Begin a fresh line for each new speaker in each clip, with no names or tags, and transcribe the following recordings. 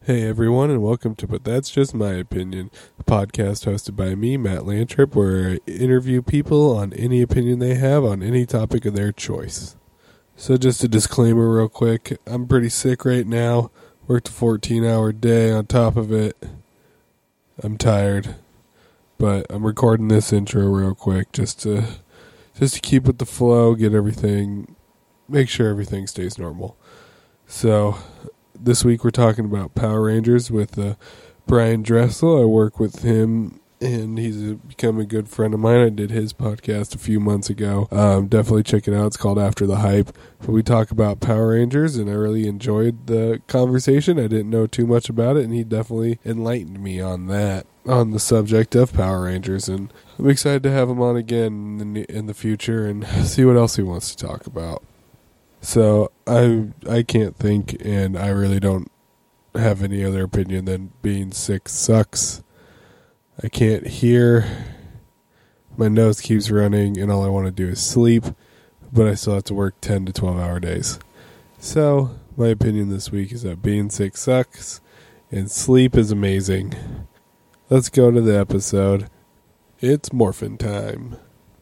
Hey everyone, and welcome to But That's Just My Opinion, a podcast hosted by me, Matt Lantrip, where I interview people on any opinion they have on any topic of their choice. So just a disclaimer real quick, I'm pretty sick right now, worked a 14-hour day on top of it. I'm tired, but I'm recording this intro real quick just to keep with the flow, get everything, make sure everything stays normal. So this week we're talking about Power Rangers with Brian Dressel. I work with him, and he's become a good friend of mine. I did his podcast a few months ago. Definitely check it out. It's called After the Hype. But we talk about Power Rangers, and I really enjoyed the conversation. I didn't know too much about it, and he definitely enlightened me on that, on the subject of Power Rangers. And I'm excited to have him on again in the future and see what else he wants to talk about. So I can't think, and I really don't have any other opinion than being sick sucks. I can't hear. My nose keeps running, and all I want to do is sleep, but I still have to work 10 to 12-hour days. So my opinion this week is that being sick sucks, and sleep is amazing. Let's go to the episode. It's morphin' time.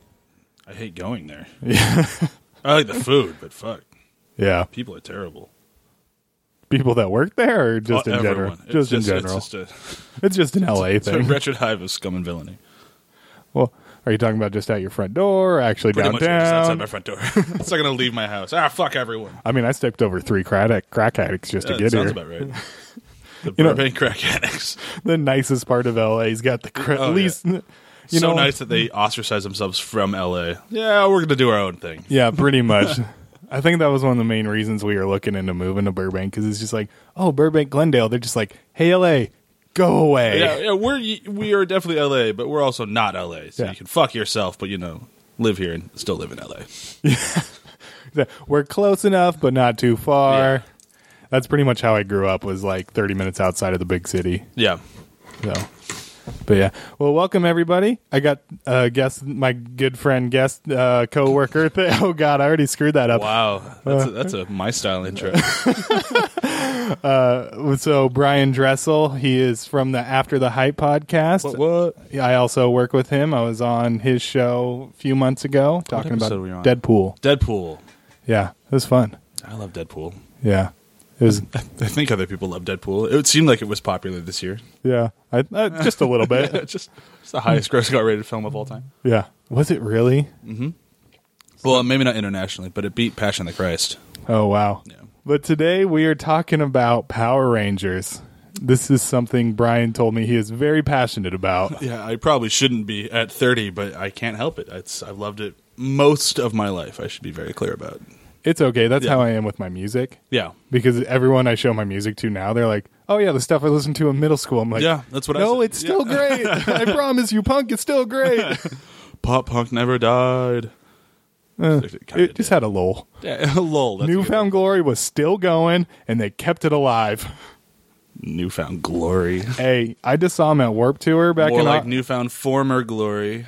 I hate going there. Yeah. I like the food, but fuck.
Yeah.
People are terrible.
People that work there or just in
everyone.
general? Just in general. It's just an LA
it's
thing.
a wretched hive of scum and villainy.
Well, are you talking about just at your front door or actually
Pretty
downtown?
much just outside my front door. It's not going to leave my house. Fuck everyone.
I mean, I stepped over 3 crack addicts just to get
sounds
here.
about right. The Burbank crack addicts.
The nicest part of LA's got the least...
Yeah.
You
so
know,
nice that they ostracize themselves from LA. Yeah, we're going to do our own thing.
Yeah, pretty much. I think that was one of the main reasons we were looking into moving to Burbank, because it's just like, oh, Burbank, Glendale. They're just like, hey, LA, go away.
Yeah, we are definitely LA, but we're also not LA. So you can fuck yourself, but, live here and still live in LA.
Yeah. We're close enough, but not too far. Yeah. That's pretty much how I grew up, was like 30 minutes outside of the big city.
Yeah.
So... But yeah, well, welcome everybody. I got my good friend, co-worker. Oh God, I already screwed that up.
Wow, that's a my style intro.
So Brian Dressel, he is from the After the Hype podcast.
What?
I also work with him. I was on his show a few months ago talking about Deadpool.
Deadpool.
Yeah, it was fun.
I love Deadpool.
Yeah. It was,
I think other people love Deadpool. It seemed like it was popular this year.
Yeah, just a little bit.
It's the highest gross rated film of all time.
Yeah. Was it really?
Mm-hmm. Well, maybe not internationally, but it beat Passion of the Christ.
Oh, wow. Yeah. But today we are talking about Power Rangers. This is something Brian told me he is very passionate about.
Yeah, I probably shouldn't be at 30, but I can't help it. I've loved it most of my life, I should be very clear about it.
It's okay. That's how I am with my music.
Yeah.
Because everyone I show my music to now, they're like, oh, yeah, the stuff I listened to in middle school. I'm like,
yeah, that's what I said.
No, it's still great. I promise you, punk, it's still great.
Pop punk never died.
It just had a lull.
Yeah, a lull.
Newfound Glory was still going, and they kept it alive.
Newfound Glory.
Hey, I just saw them at Warp Tour back
More
in...
like Newfound Former Glory.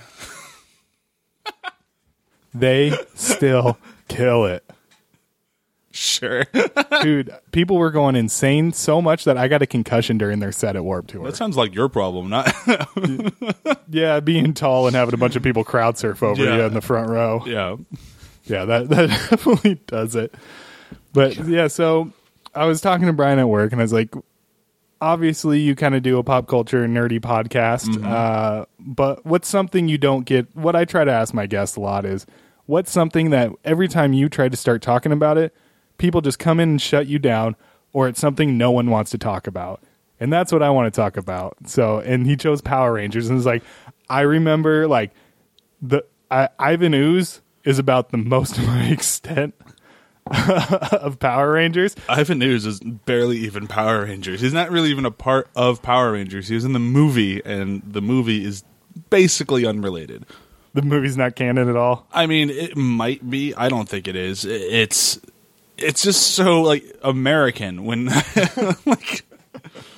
They still kill it.
Sure.
Dude, people were going insane so much that I got a concussion during their set at Warp Tour.
That sounds like your problem, not...
Yeah, being tall and having a bunch of people crowd surf over you in the front row.
Yeah.
Yeah, that definitely does it. But, yeah, so I was talking to Brian at work, and I was like, obviously you kind of do a pop culture nerdy podcast, but what's something you don't get... What I try to ask my guests a lot is, what's something that every time you try to start talking about it, people just come in and shut you down, or it's something no one wants to talk about. And that's what I want to talk about. So, and he chose Power Rangers, and it's like, I remember like Ivan Ooze is about the most of my extent of Power Rangers.
Ivan Ooze is barely even Power Rangers. He's not really even a part of Power Rangers. He was in the movie, and the movie is basically unrelated.
The movie's not canon at all?
I mean, it might be. I don't think it is. It's just so, like, American when, like...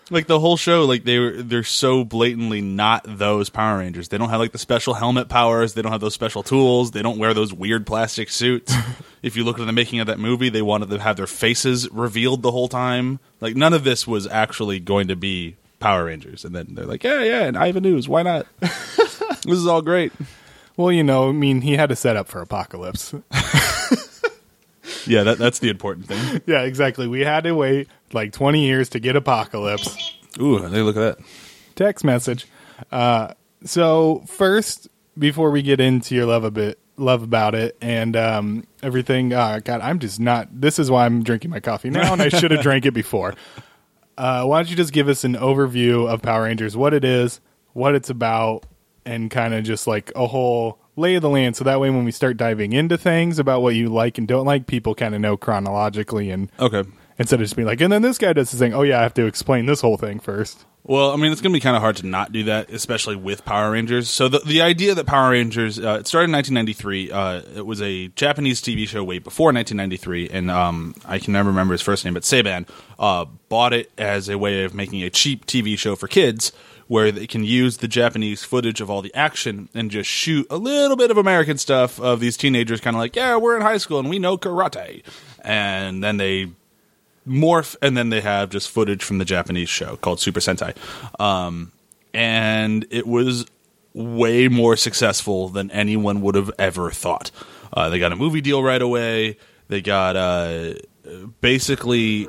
Like the whole show, like they're so blatantly not those Power Rangers. They don't have like the special helmet powers. They don't have those special tools. They don't wear those weird plastic suits. If you look at the making of that movie, they wanted to have their faces revealed the whole time. Like none of this was actually going to be Power Rangers. And then they're like, yeah, and Ivan Ooze, why not? This is all great.
Well, you know, I mean, he had to set up for Apocalypse.
Yeah, that's the important thing.
Yeah, exactly. We had to wait like 20 years to get Apocalypse.
Ooh, they look at that.
Text message. So first, before we get into your love about it and everything, God, I'm just not. This is why I'm drinking my coffee now, and I should have drank it before. Why don't you just give us an overview of Power Rangers, what it is, what it's about, and kind of just like a whole lay of the land, so that way when we start diving into things about what you like and don't like, people kind of know chronologically, and
Okay.
instead of just being like, and then this guy does this thing, oh yeah, I have to explain this whole thing first.
Well, I mean, it's going to be kind of hard to not do that, especially with Power Rangers. So the idea that Power Rangers, it started in 1993. It was a Japanese TV show way before 1993, and I can never remember his first name, but Saban bought it as a way of making a cheap TV show for kids where they can use the Japanese footage of all the action and just shoot a little bit of American stuff of these teenagers kind of like, yeah, we're in high school and we know karate. And then they morph, and then they have just footage from the Japanese show called Super Sentai. And it was way more successful than anyone would have ever thought. They got a movie deal right away. They got basically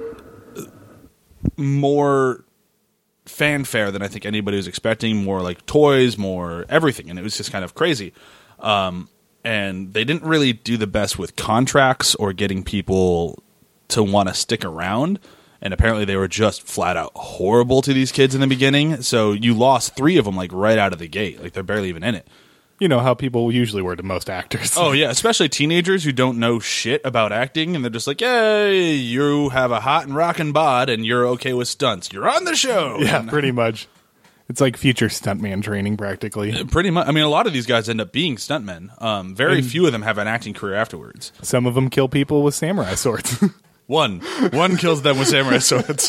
more fanfare than I think anybody was expecting, more like toys, more everything, and it was just kind of crazy. And they didn't really do the best with contracts or getting people to want to stick around, and apparently they were just flat out horrible to these kids in the beginning, so you lost 3 of them like right out of the gate. Like they're barely even in it.
You know how people usually were to most actors.
Oh yeah, especially teenagers who don't know shit about acting, and they're just like, "Yay, you have a hot and rockin' bod, and you're okay with stunts. You're on the show."
Yeah, pretty much. It's like future stuntman training, practically.
Pretty much. I mean, a lot of these guys end up being stuntmen. Very few of them have an acting career afterwards.
Some of them kill people with samurai swords.
One kills them with samurai swords.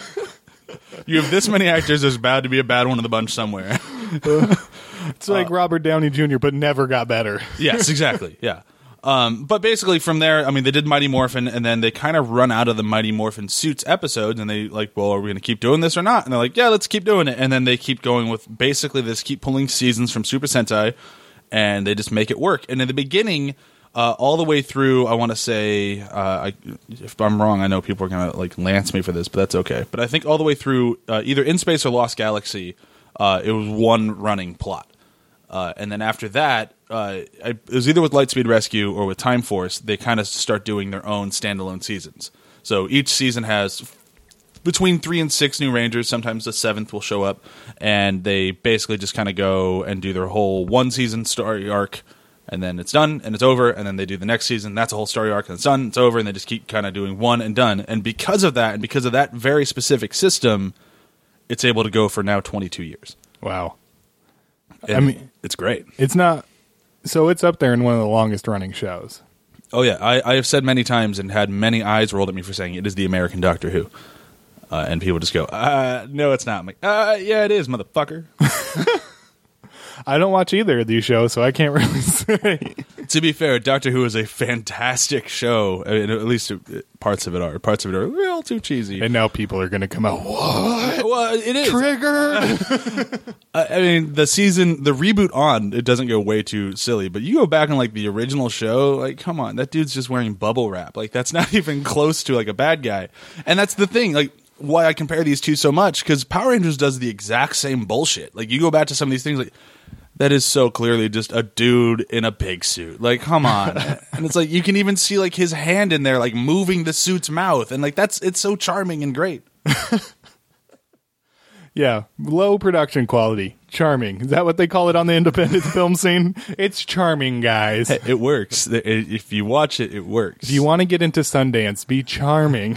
You have this many actors, there's bound to be a bad one in the bunch somewhere.
It's like Robert Downey Jr., but never got better.
Yes, exactly. Yeah. But basically from there, I mean, they did Mighty Morphin, and then they kind of run out of the Mighty Morphin Suits episodes, and they like, well, are we going to keep doing this or not? And they're like, yeah, let's keep doing it. And then they keep going with, basically, they just keep pulling seasons from Super Sentai, and they just make it work. And in the beginning, all the way through, I want to say, if I'm wrong, I know people are going to like lance me for this, but that's okay. But I think all the way through, either In Space or Lost Galaxy, it was one running plot. And then after that, it was either with Lightspeed Rescue or with Time Force, they kind of start doing their own standalone seasons. So each season has between 3 and 6 new Rangers. Sometimes the 7th will show up, and they basically just kind of go and do their whole one-season story arc, and then it's done, and it's over, and then they do the next season. That's a whole story arc, and it's done, it's over, and they just keep kind of doing one and done. And because of that, and because of that very specific system, it's able to go for now 22 years.
Wow.
And
I mean,
it's great.
It's not. So it's up there in one of the longest running shows.
Oh, yeah. I have said many times and had many eyes rolled at me for saying it is the American Doctor Who. And people just go, no, it's not. I'm like, yeah, it is, motherfucker.
I don't watch either of these shows, so I can't really say.
To be fair, Doctor Who is a fantastic show. I mean, at least parts of it are. Parts of it are a little too cheesy.
And now people are going to come out, what?
Well, it is.
Triggered!
I mean, the reboot on, it doesn't go way too silly, but you go back on, like, the original show, like, come on, that dude's just wearing bubble wrap. Like, that's not even close to, like, a bad guy. And that's the thing, like, why I compare these two so much, because Power Rangers does the exact same bullshit. Like, you go back to some of these things, like, that is so clearly just a dude in a pig suit. Like, come on. And it's like, you can even see, like, his hand in there, like, moving the suit's mouth. And, like, it's so charming and great.
Yeah. Low production quality. Charming. Is that what they call it on the independent film scene? It's charming, guys.
Hey, it works. If you watch it, it works.
If you want to get into Sundance, be charming.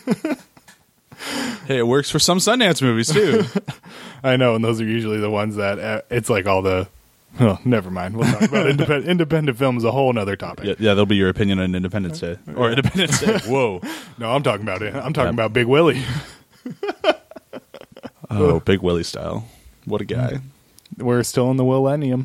Hey, it works for some Sundance movies, too.
I know, and those are usually the ones that it's like all the... Oh, never mind. We'll talk about independent film is a whole other topic.
Yeah, that'll be your opinion on Independence Day. Or Independence Day. Whoa.
No, I'm talking about it. I'm talking about Big Willie.
Oh, Big Willie style. What a guy.
We're still in the millennium.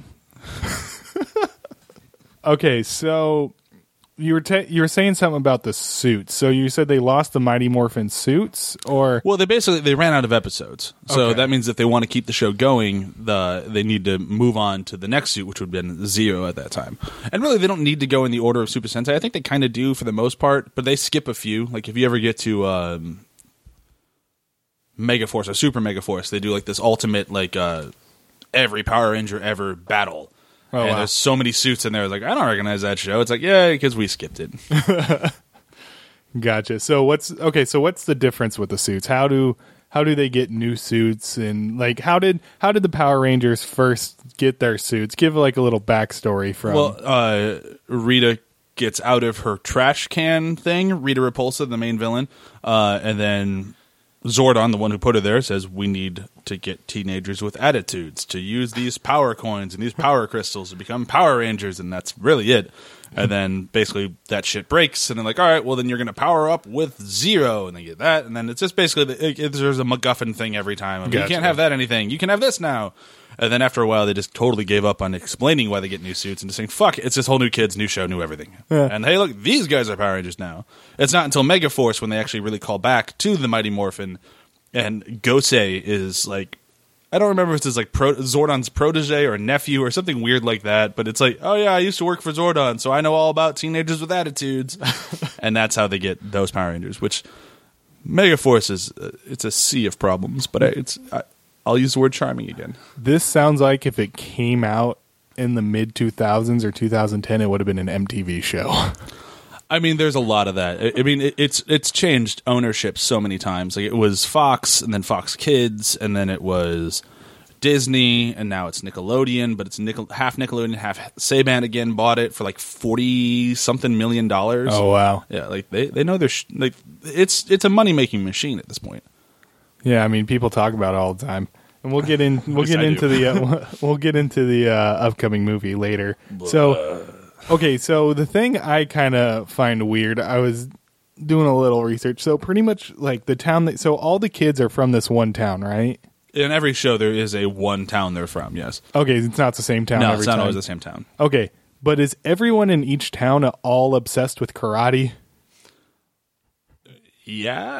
Okay, so you were saying something about the suits. So you said they lost the Mighty Morphin suits, or
Well, they ran out of episodes. So
Okay.
that means if they want to keep the show going, they need to move on to the next suit, which would have been Zero at that time. And really, they don't need to go in the order of Super Sentai. I think they kind of do for the most part, but they skip a few. Like if you ever get to Megaforce or Super Megaforce, they do like this ultimate every Power Ranger ever battle.
Oh,
and
wow.
there's so many suits in there. It's like, I don't recognize that show. It's like, yeah, because we skipped it.
Gotcha. So what's the difference with the suits? How do they get new suits, and like how did the Power Rangers first get their suits? Give like a little backstory from.
Well, Rita gets out of her trash can thing. Rita Repulsa, the main villain, and then Zordon, the one who put her there, says we need to get teenagers with attitudes to use these power coins and these power crystals to become Power Rangers, and that's really it. And then basically that shit breaks, and they're like, all right, well then you're going to power up with Zero, and they get that, and then it's just basically there's a MacGuffin thing every time.
Gotcha.
You can't have that anything. You can have this now. And then after a while, they just totally gave up on explaining why they get new suits and just saying, fuck, it's this whole new kids, new show, new everything.
Yeah.
And hey, look, these guys are Power Rangers now. It's not until Megaforce when they actually really call back to the Mighty Morphin, and Gosei is like, I don't remember if it's his like Zordon's protege or nephew or something weird like that, but it's like, oh yeah, I used to work for Zordon, so I know all about teenagers with attitudes. And that's how they get those Power Rangers, which Megaforce is, it's a sea of problems, but I'll use the word charming again.
This sounds like if it came out in the mid 2000s or 2010, it would have been an MTV show.
I mean, there's a lot of that. I mean, it's changed ownership so many times. Like it was Fox, and then Fox Kids, and then it was Disney, and now it's Nickelodeon. But it's half Nickelodeon, half Saban again. Bought it for like $40-something million.
Oh wow!
Yeah, like they know they're like it's a money making machine at this point.
Yeah, I mean, people talk about it all the time, and we'll get into the upcoming movie later. So. Okay, so the thing I kind of find weird, I was doing a little research. So pretty much like the town so all the kids are from this one town, right?
In every show, there is a one town they're from. Yes.
Okay, it's not the same town.
No,
every
it's not
time.
always the same town.
Okay, but is everyone in each town all obsessed with karate?
Yeah.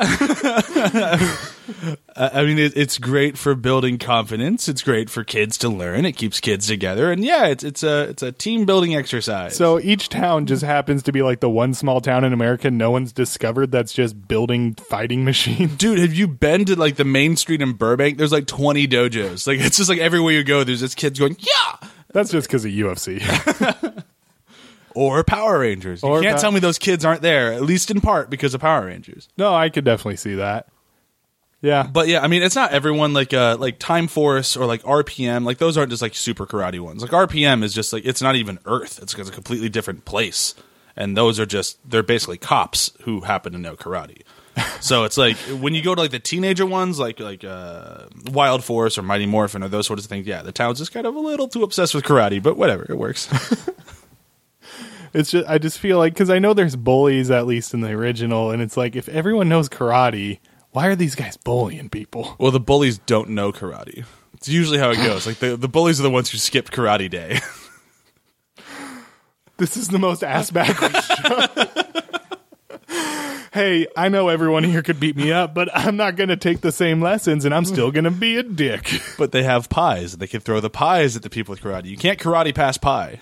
I mean, it's great for building confidence. It's great for kids to learn. It keeps kids together. And yeah, it's a team building exercise.
So each town just happens to be like the one small town in America no one's discovered that's just building fighting machines.
Dude, have you been to like the main street in Burbank? There's like 20 dojos. Like it's just like everywhere you go, there's just kids going, yeah.
That's just because of UFC.
Or Power Rangers. You can't tell me those kids aren't there, at least in part because of Power Rangers.
No, I could definitely see that. Yeah.
But yeah, I mean, it's not everyone like Time Force or like RPM. Like those aren't just like super karate ones. Like RPM is just like, it's not even Earth. It's a completely different place. And those are they're basically cops who happen to know karate. So it's like when you go to like the teenager ones, like Wild Force or Mighty Morphin or those sorts of things. Yeah, the town's just kind of a little too obsessed with karate, but whatever, it works.
It's just I just feel like because I know there's bullies at least in the original, and it's like if everyone knows karate, why are these guys bullying people?
Well, the bullies don't know karate. It's usually how it goes. Like the bullies are the ones who skipped karate day.
This is the most ass backwards show. Hey, I know everyone here could beat me up, but I'm not going to take the same lessons, and I'm still going to be a dick.
But they have pies. They can throw the pies at the people with karate. You can't karate pass pie.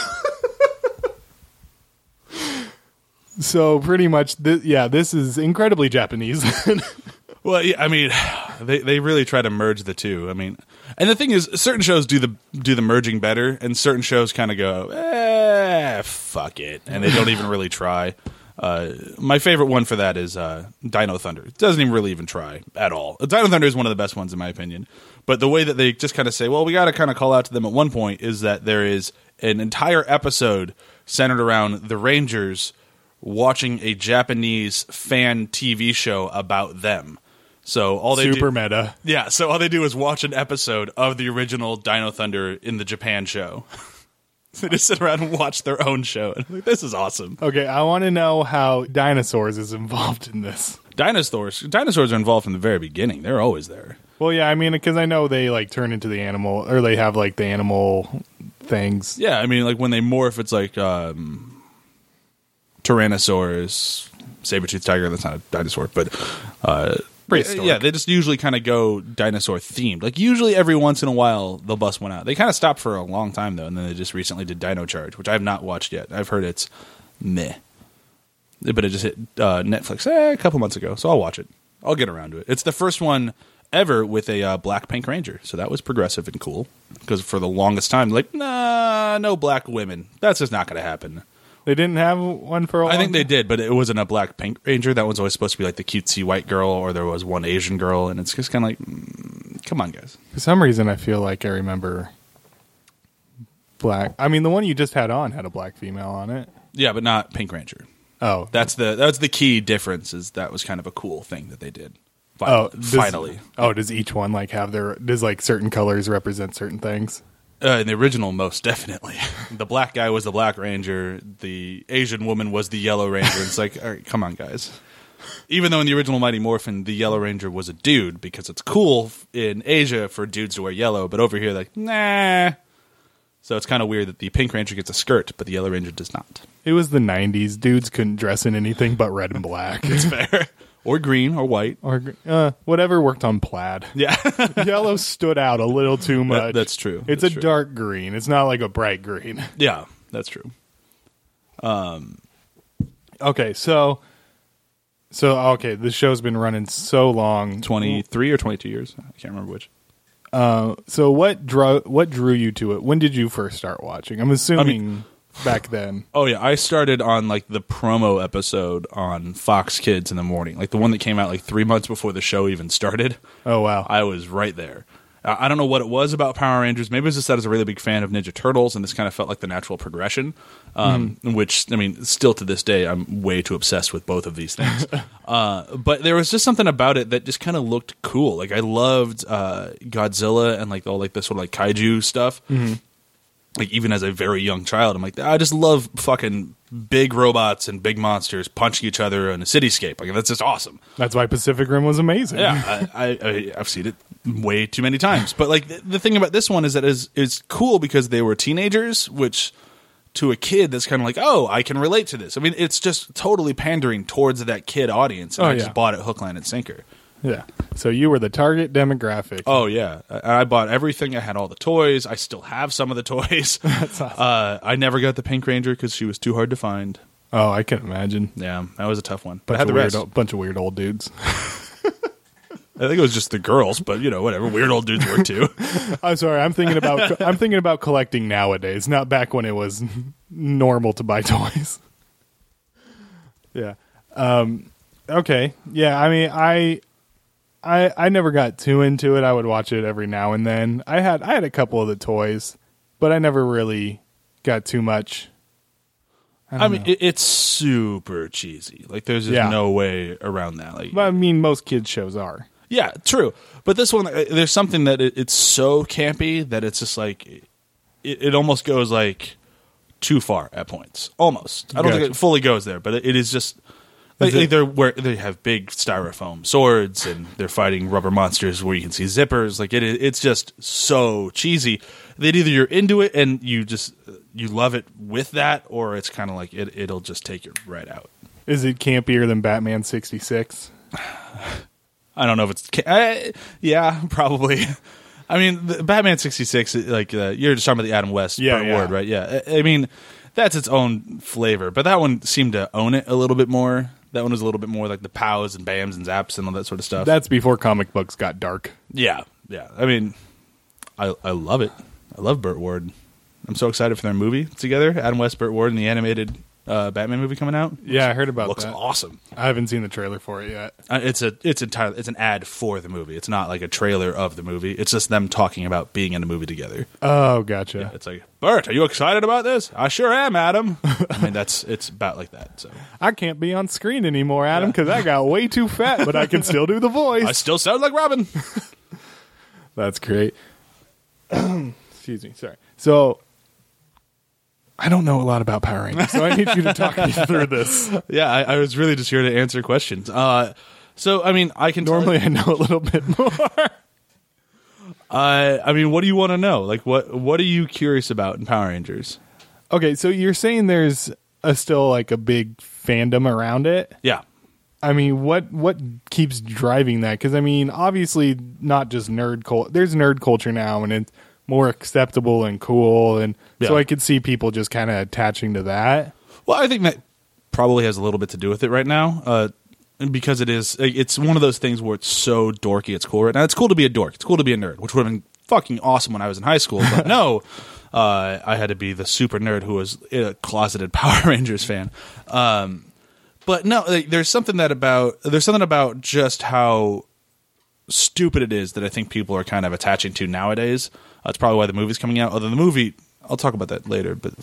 So pretty much, this is incredibly Japanese.
Well, yeah, I mean, they really try to merge the two. I mean, and the thing is, certain shows do the merging better, and certain shows kind of go, fuck it, and they don't even really try. My favorite one for that is Dino Thunder. It doesn't even really even try at all. Dino Thunder is one of the best ones in my opinion. But the way that they just kind of say, well, we got to kind of call out to them at one point is that there is an entire episode centered around the Rangers watching a Japanese fan TV show about them. So all they
Super meta.
Yeah, so all they do is watch an episode of the original Dino Thunder in the Japan show. They just sit around and watch their own show. And I'm like, this is awesome.
Okay, I want to know how dinosaurs is involved in this.
Dinosaurs are involved from the very beginning. They're always there.
Well, yeah, I mean, because I know they like turn into the animal, or they have like the animal things.
Yeah, I mean, like when they morph, it's like Tyrannosaurus, saber-toothed tiger. That's not a dinosaur, but
Prehistoric.
yeah, they just usually kind of go dinosaur themed. Like usually every once in a while they'll bust one out. They kind of stopped for a long time though, and then they just recently did Dino Charge, which I have not watched yet. I've heard it's meh, but it just hit Netflix a couple months ago, so I'll watch it. I'll get around to it. It's the first one ever with a black Pink Ranger, so that was progressive and cool. Because for the longest time, like, nah, no black women. That's just not going to happen.
They didn't have one for a while?
I think they did, but it wasn't a black Pink Ranger. That one's always supposed to be like the cutesy white girl, or there was one Asian girl, and it's just kind of like, come on, guys.
For some reason, I feel like I remember black. I mean, the one you just had on had a black female on it.
Yeah, but not Pink Ranger.
Oh.
That's the key difference. Is that was kind of a cool thing that they did. Finally.
Does each one like have does like certain colors represent certain things?
In the original, most definitely. The black guy was the Black Ranger. The Asian woman was the Yellow Ranger. It's like, all right, come on, guys. Even though in the original Mighty Morphin, the Yellow Ranger was a dude, because it's cool in Asia for dudes to wear yellow, but over here, like, nah. So it's kind of weird that the Pink Ranger gets a skirt, but the Yellow Ranger does not.
It was the 90s. Dudes couldn't dress in anything but red and black.
It's fair. Or green, or white.
Or whatever worked on plaid.
Yeah.
Yellow stood out a little too much.
That's true.
It's
That's
a
true.
dark green. It's not like a bright green.
Yeah, that's true.
Okay, so the show's been running so long.
23 or 22 years. I can't remember which.
So what drew you to it? When did you first start watching? I'm assuming back then.
Oh, yeah. I started on, like, the promo episode on Fox Kids in the morning. Like, the one that came out, like, 3 months before the show even started.
Oh, wow.
I was right there. I don't know what it was about Power Rangers. Maybe it was just that I was a really big fan of Ninja Turtles, and this kind of felt like the natural progression, which, I mean, still to this day, I'm way too obsessed with both of these things. But there was just something about it that just kind of looked cool. Like, I loved Godzilla and, like, all, like, the sort of, like, kaiju stuff. Mm-hmm. Like, even as a very young child, I'm like, I just love fucking big robots and big monsters punching each other in a cityscape. Like, that's just awesome.
That's why Pacific Rim was amazing.
Yeah, I've seen it way too many times. But, like, the thing about this one is that it's cool because they were teenagers, which to a kid that's kind of like, oh, I can relate to this. I mean, it's just totally pandering towards that kid audience. And I just bought it hook, line, and sinker.
Yeah. So you were the target demographic.
Oh, yeah. I bought everything. I had all the toys. I still have some of the toys.
That's awesome.
I never got the Pink Ranger because she was too hard to find.
Oh, I can imagine.
Yeah, that was a tough one. But I had the rest.
Bunch of weird old dudes.
I think it was just the girls, but, you know, whatever. Weird old dudes work too.
I'm sorry. I'm thinking about collecting nowadays, not back when it was normal to buy toys. Yeah. Okay. Yeah. I mean, I never got too into it. I would watch it every now and then. I had a couple of the toys, but I never really got too much.
I mean, it's super cheesy. Like, there's just no way around that. Like,
I mean, most kids shows are.
Yeah, true. But this one, there's something that it's so campy that it's just like it almost goes like too far at points. Almost. I don't think it fully goes there, but it is just. Like, they have big styrofoam swords and they're fighting rubber monsters where you can see zippers. Like it's just so cheesy that either you're into it and you love it with that, or it's kind of like it'll just take you right out.
Is it campier than Batman 66?
I don't know if it's yeah, probably. I mean, the Batman 66, like you're just talking about the Adam West Ward, right? Yeah, I mean that's its own flavor, but that one seemed to own it a little bit more. That one was a little bit more like the pows and bams and zaps and all that sort of stuff.
That's before comic books got dark.
Yeah. I mean, I love it. I love Burt Ward. I'm so excited for their movie together. Adam West, Burt Ward, and the animated Batman movie coming out.
Yeah, I heard about
that. Looks awesome.
I haven't seen the trailer for it yet.
It's an ad for the movie. It's not like a trailer of the movie. It's just them talking about being in a movie together.
Oh, gotcha.
Yeah, it's like, Bert, are you excited about this? I sure am, Adam. I mean, it's about like that. So
I can't be on screen anymore, Adam, because I got way too fat, but I can still do the voice.
I still sound like Robin.
That's great. Excuse me. Sorry. So I don't know a lot about Power Rangers, so I need you to talk me through this.
Yeah, I was really just here to answer questions. So, I mean, I can
normally I know a little bit more.
I mean, what do you want to know? Like, what are you curious about in Power Rangers?
Okay, so you're saying there's still like a big fandom around it?
Yeah.
I mean, what keeps driving that? Because I mean, obviously, not just nerd culture. There's nerd culture now, and it's more acceptable and cool, and so I could see people just kind of attaching to that.
Well, I think that probably has a little bit to do with it right now, because it's one of those things where it's so dorky, it's cool right now. It's cool to be a dork. It's cool to be a nerd, which would have been fucking awesome when I was in high school. But no, I had to be the super nerd who was a closeted Power Rangers fan. But no, there's something about just how stupid it is that I think people are kind of attaching to nowadays. That's probably why the movie's coming out. Although the movie, I'll talk about that later. But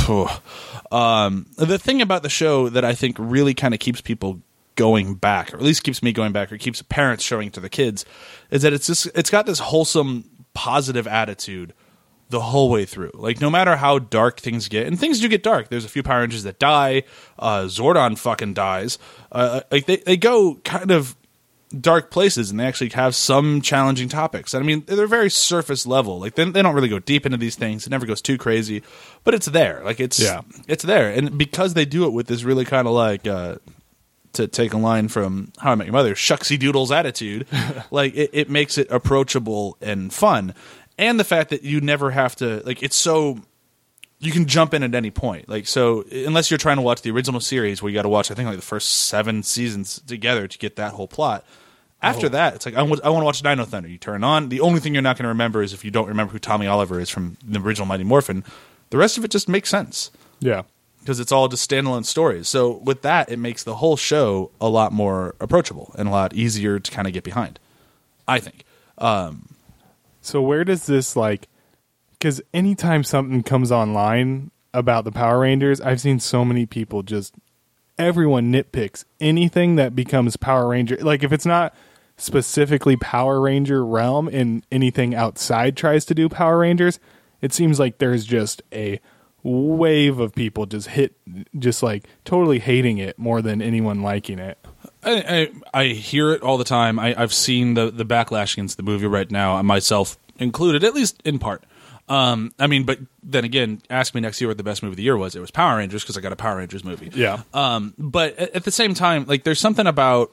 the thing about the show that I think really kind of keeps people going back, or at least keeps me going back, or keeps parents showing to the kids, is that it's got this wholesome, positive attitude the whole way through. Like, no matter how dark things get, and things do get dark. There's a few Power Rangers that die. Zordon fucking dies. Like they go kind of dark places, and they actually have some challenging topics. And I mean, they're very surface level. Like they don't really go deep into these things. It never goes too crazy, but it's there. Like it's there. And because they do it with this really kind of like, to take a line from How I Met Your Mother, shucksy doodles attitude, like it makes it approachable and fun. And the fact that you never have to, like, it's so, you can jump in at any point. Like, so, unless you're trying to watch the original series where you got to watch, I think, like the first 7 seasons together to get that whole plot. After that, it's like, I want to watch Dino Thunder. You turn on. The only thing you're not going to remember is if you don't remember who Tommy Oliver is from the original Mighty Morphin. The rest of it just makes sense.
Yeah.
Because it's all just standalone stories. So, with that, it makes the whole show a lot more approachable and a lot easier to kind of get behind, I think.
So where does this, like, because anytime something comes online about the Power Rangers, I've seen so many people everyone nitpicks anything that becomes Power Ranger. Like, if it's not specifically Power Ranger realm and anything outside tries to do Power Rangers, it seems like there's just a wave of people just like totally hating it more than anyone liking it.
I hear it all the time. I've seen the backlash against the movie right now, myself included, at least in part. I mean, but then again, ask me next year what the best movie of the year was. It was Power Rangers because I got a Power Rangers movie.
Yeah.
But at the same time, like, there's something about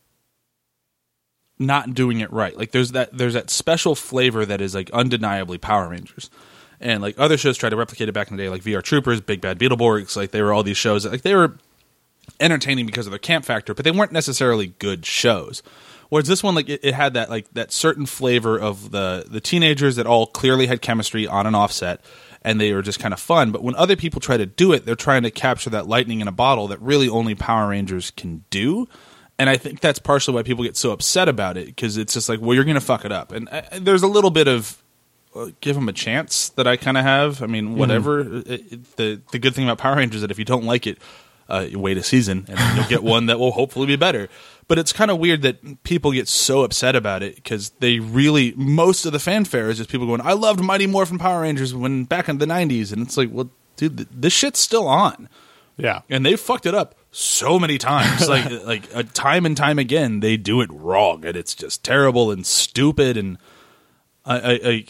not doing it right. Like, there's that special flavor that is like undeniably Power Rangers. And like other shows tried to replicate it back in the day, like VR Troopers, Big Bad Beetleborgs. Like, they were all these shows that, like, they were entertaining because of their camp factor, but they weren't necessarily good shows. Whereas this one, like, it had that, like, that certain flavor of the teenagers that all clearly had chemistry on and off set, and they were just kind of fun. But when other people try to do it, they're trying to capture that lightning in a bottle that really only Power Rangers can do. And I think that's partially why people get so upset about it, because it's just like, well, you're going to fuck it up. And there's a little bit of give them a chance that I kind of have. I mean, whatever. The good thing about Power Rangers is that if you don't like it, you wait a season and you'll get one that will hopefully be better. But it's kind of weird that people get so upset about it, because they really, most of the fanfare is just people going, I loved Mighty Morphin Power Rangers when back in the 90s. And it's like, well, dude, this shit's still on.
Yeah.
And they fucked it up so many times. like time and time again, they do it wrong. And it's just terrible and stupid. And I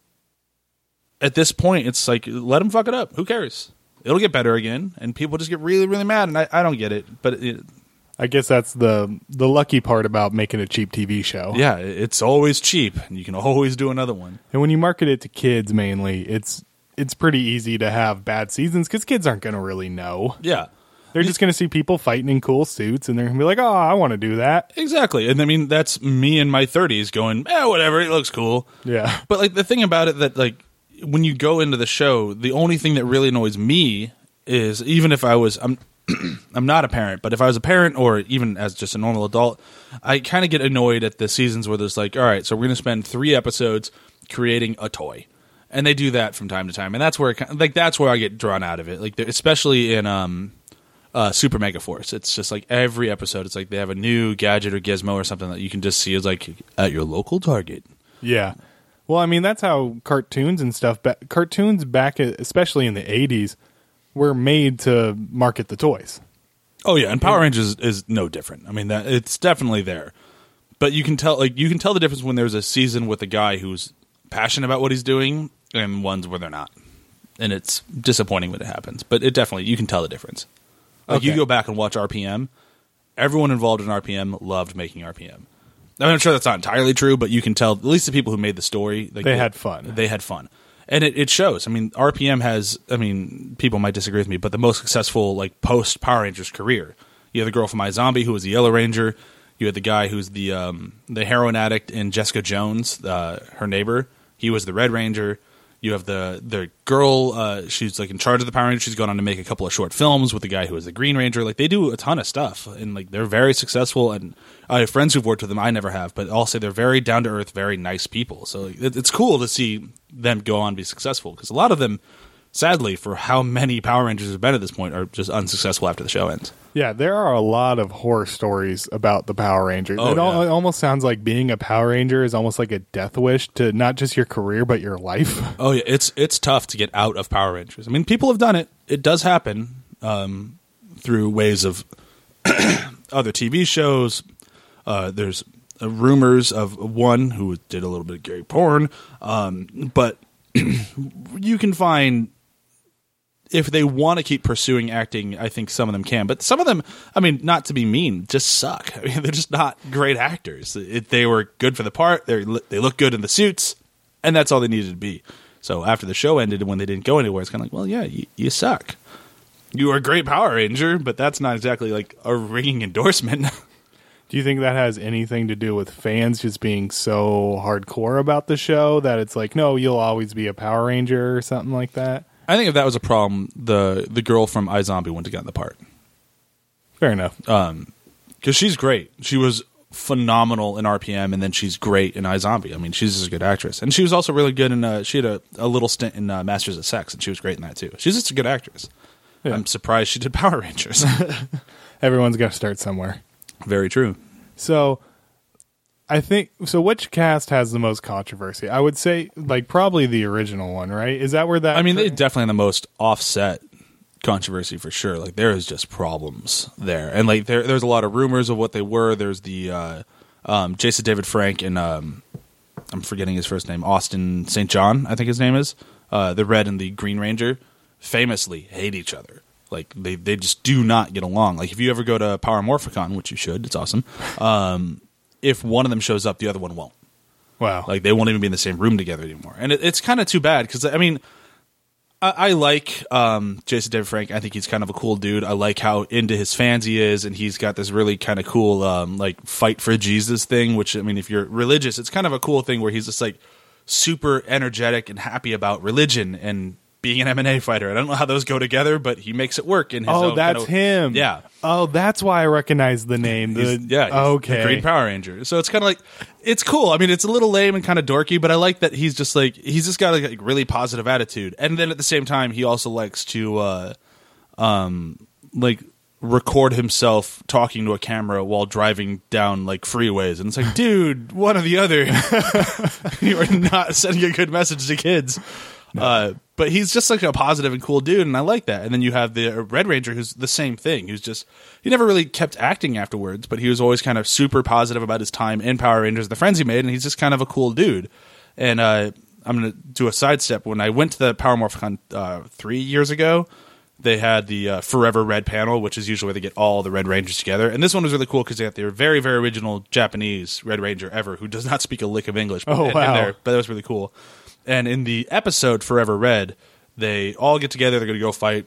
at this point, it's like, let them fuck it up. Who cares? It'll get better again, and people just get really, really mad, and I don't get it. But
I guess that's the lucky part about making a cheap TV show.
Yeah, it's always cheap, and you can always do another one.
And when you market it to kids mainly, it's pretty easy to have bad seasons, because kids aren't going to really know.
Yeah.
They're just going to see people fighting in cool suits, and they're going to be like, oh, I want to do that.
Exactly. And I mean, that's me in my 30s going, whatever, it looks cool.
Yeah.
But like the thing about it that, like, when you go into the show, the only thing that really annoys me is, even if I'm not a parent, but if I was a parent or even as just a normal adult, I kind of get annoyed at the seasons where there's like, all right, so we're going to spend 3 episodes creating a toy. And they do that from time to time. And that's where that's where I get drawn out of it. Like, especially in Super Mega Force. It's just like every episode, it's like they have a new gadget or gizmo or something that you can just see as like at your local Target.
Yeah. Well, I mean, that's how cartoons and stuff, cartoons back, especially in the 80s, were made to market the toys.
Oh, yeah, and Power Rangers is no different. I mean, it's definitely there. But you can tell the difference when there's a season with a guy who's passionate about what he's doing and ones where they're not. And it's disappointing when it happens. But you can tell the difference. Like, you go back and watch RPM, everyone involved in RPM loved making RPM. I'm sure that's not entirely true, but you can tell, at least the people who made the story,
they had fun.
They had fun. And it shows. I mean, RPM has, people might disagree with me, but the most successful, like, post-Power Rangers career. You have the girl from iZombie who was the Yellow Ranger. You had the guy who's the heroin addict in Jessica Jones, her neighbor. He was the Red Ranger. You have the girl, she's like in charge of the Power Rangers. She's gone on to make a couple of short films with the guy who was the Green Ranger. Like, they do a ton of stuff, and like they're very successful. And I have friends who've worked with them. I never have, but I'll say they're very down to earth, very nice people. So it's cool to see them go on and be successful, because a lot of them, sadly, for how many Power Rangers have been at this point, are just unsuccessful after the show ends.
Yeah, there are a lot of horror stories about the Power Rangers.
Oh,
it almost sounds like being a Power Ranger is almost like a death wish to not just your career, but your life.
Oh, yeah, it's tough to get out of Power Rangers. I mean, people have done it. It does happen through ways of other TV shows. There's rumors of one who did a little bit of gay porn. But you can find... If they want to keep pursuing acting, I think some of them can. But some of them, not to be mean, just suck. They're just not great actors. They were good for the part. They look good in the suits, and that's all they needed to be. So after the show ended and when they didn't go anywhere, it's kind of like, well, yeah, you suck. You are a great Power Ranger, but that's not exactly like a ringing endorsement.
Do you think that has anything to do with fans just being so hardcore about the show that it's like, no, you'll always be a Power Ranger or something like that?
I think if that was a problem, the girl from iZombie wouldn't have gotten the part.
Fair enough.
Because she's great. She was phenomenal in RPM, and then she's great in iZombie. I mean, she's just a good actress. And she was also really good in, she had a little stint in Masters of Sex, and she was great in that too. She's just a good actress. Yeah. I'm surprised she did Power Rangers.
Everyone's got to start somewhere.
Very true.
So... which cast has the most controversy? I would say, like, probably the original one, right? Is that where that...
they definitely have the most offset controversy for sure. Like, there is just problems there. And, like, there's a lot of rumors of what they were. There's the Jason David Frank and, I'm forgetting his first name, Austin St. John, I think his name is. The Red and the Green Ranger famously hate each other. Like, they just do not get along. Like, if you ever go to Power Morphicon, which you should, it's awesome, if one of them shows up, the other one won't.
Wow.
Like, they won't even be in the same room together anymore. And it's kind of too bad, because, I like Jason David Frank. I think he's kind of a cool dude. I like how into his fans he is, and he's got this really kind of cool, like, fight for Jesus thing, which, if you're religious, it's kind of a cool thing where he's just, like, super energetic and happy about religion and being an MMA fighter. I don't know how those go together, but he makes it work in his own
that's him.
Yeah.
Oh, that's why I recognize the name.
He's the Green Power Ranger. So it's kind of like, it's cool. It's a little lame and kind of dorky, but I like that he's just got like really positive attitude. And then at the same time, he also likes to, like, record himself talking to a camera while driving down like freeways. And it's like, dude, one or the other. You are not sending a good message to kids. No. But he's just like a positive and cool dude, and I like that. And then you have the Red Ranger, who's the same thing. He never really kept acting afterwards, but he was always kind of super positive about his time in Power Rangers, the friends he made, and he's just kind of a cool dude. And I'm going to do a sidestep. When I went to the Power Morphicon 3 years ago, they had the Forever Red panel, which is usually where they get all the Red Rangers together. And this one was really cool because they had their very, very original Japanese Red Ranger ever, who does not speak a lick of English. But,
wow.
But that was really cool. And in the episode Forever Red, they all get together. They're going to go fight.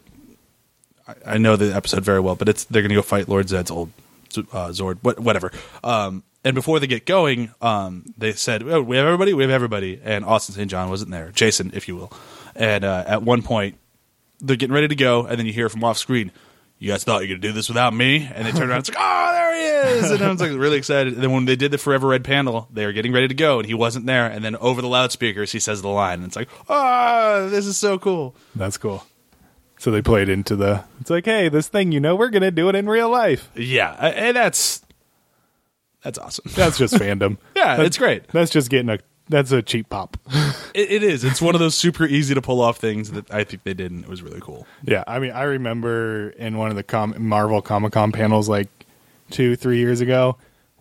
I know the episode very well, but they're going to go fight Lord Zed's old Zord, whatever. And before they get going, they said, oh, we have everybody? We have everybody. And Austin St. John wasn't there. Jason, if you will. And at one point, they're getting ready to go, and then you hear from off screen, you guys thought you were going to do this without me? And they turn around and it's like, oh, there he is! And I was like really excited. And then when they did the Forever Red panel, they were getting ready to go, and he wasn't there. And then over the loudspeakers, he says the line. And it's like, oh, this is so cool.
That's cool. So they played into it's like, hey, this thing, we're going to do it in real life.
Yeah, and that's awesome.
That's just fandom.
Yeah, it's great.
That's just that's a cheap pop.
It is. It's one of those super easy to pull off things that I think they did, and it was really cool.
Yeah, I remember in one of the Marvel Comic-Con panels like 2-3 years ago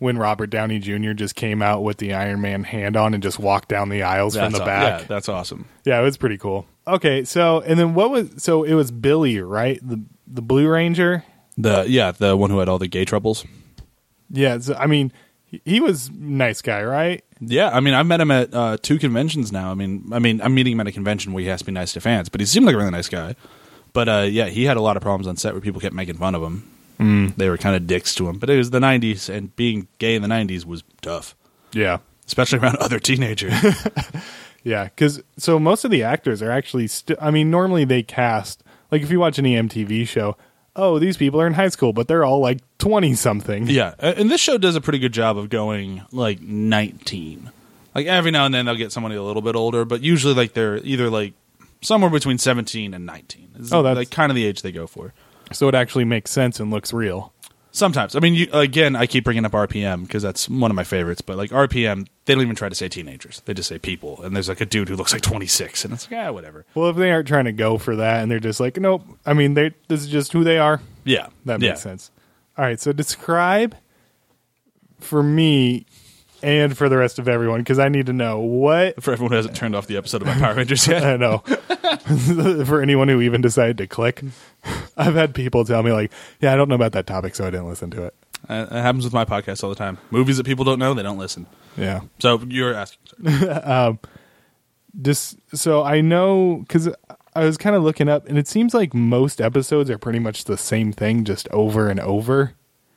when Robert Downey Jr. just came out with the Iron Man hand on and just walked down the aisles from the back.
Yeah, that's awesome.
Yeah, it was pretty cool. Okay, so and then it was Billy, right? The Blue Ranger?
The one who had all the gay troubles.
Yeah, so, I mean, he was a nice guy, right?
Yeah, I mean, I've met him at 2 conventions now. I mean, I'm meeting him at a convention where he has to be nice to fans, but he seemed like a really nice guy. But yeah, he had a lot of problems on set where people kept making fun of him. They were kind of dicks to him. But it was the 90s, and being gay in the 90s was tough.
Yeah.
Especially around other teenagers.
Yeah, because so most of the actors are actually normally they cast, like if you watch any MTV show, oh, these people are in high school, but they're all like 20-something.
Yeah, and this show does a pretty good job of going like 19. Like every now and then they'll get somebody a little bit older, but usually like they're either like somewhere between 17 and 19. It's that's like kind of the age they go for.
So it actually makes sense and looks real.
Sometimes. I mean, again, I keep bringing up RPM because that's one of my favorites. But like RPM, they don't even try to say teenagers. They just say people. And there's like a dude who looks like 26. And it's like, whatever.
Well, if they aren't trying to go for that and they're just like, nope. I mean, this is just who they are.
Yeah.
That makes sense. All right. So describe for me and for the rest of everyone, because I need to know what...
For everyone who hasn't turned off the episode about Power Rangers yet.
I know. For anyone who even decided to click. I've had people tell me like, yeah, I don't know about that topic, so I didn't listen to it.
It happens with my podcast all the time. Movies that people don't know, they don't listen.
Yeah.
So you're asking.
So I know, because I was kind of looking up, and it seems like most episodes are pretty much the same thing, just over and over.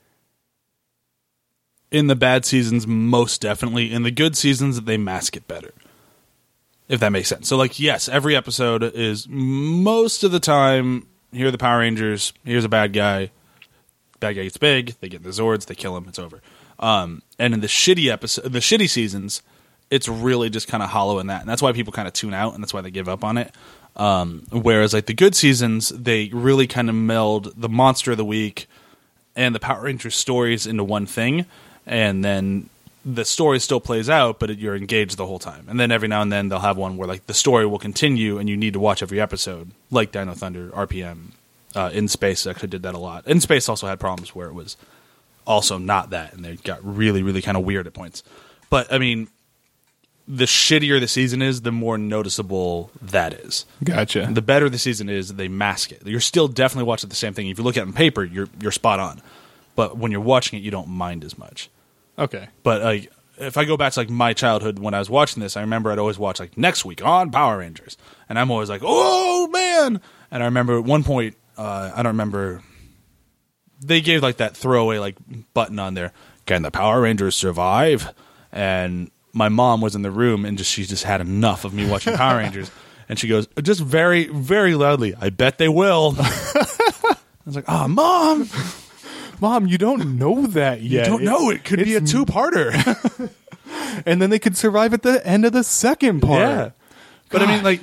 In the bad seasons, most definitely. In the good seasons, they mask it better. If that makes sense. So, like, yes, every episode is most of the time, here are the Power Rangers, here's a bad guy. Bad guy gets big, they get the Zords, they kill him, it's over. And in the shitty seasons, it's really just kind of hollow in that. And that's why people kind of tune out, and that's why they give up on it. Whereas, like, the good seasons, they really kind of meld the Monster of the Week and the Power Rangers stories into one thing. And then the story still plays out, but you're engaged the whole time. And then every now and then they'll have one where like the story will continue and you need to watch every episode, like Dino Thunder, RPM. In Space actually did that a lot. In Space also had problems where it was also not that, and they got really, really kind of weird at points. But, I mean, the shittier the season is, the more noticeable that is.
Gotcha.
The better the season is, they mask it. You're still definitely watching the same thing. If you look at it on paper, you're spot on. But when you're watching it, you don't mind as much.
Okay.
But like, if I go back to like my childhood when I was watching this, I remember I'd always watch like next week on Power Rangers, and I'm always like, oh man! And I remember at one point, I don't remember, they gave like that throwaway like button on there. Can the Power Rangers survive? And my mom was in the room, and she just had enough of me watching Power Rangers, and she goes just very, very loudly, "I bet they will." I was like, "Oh, Mom."
Mom, you don't know that yet.
You don't know. It could be a two-parter.
And then they could survive at the end of the second part.
Yeah. But I mean, like...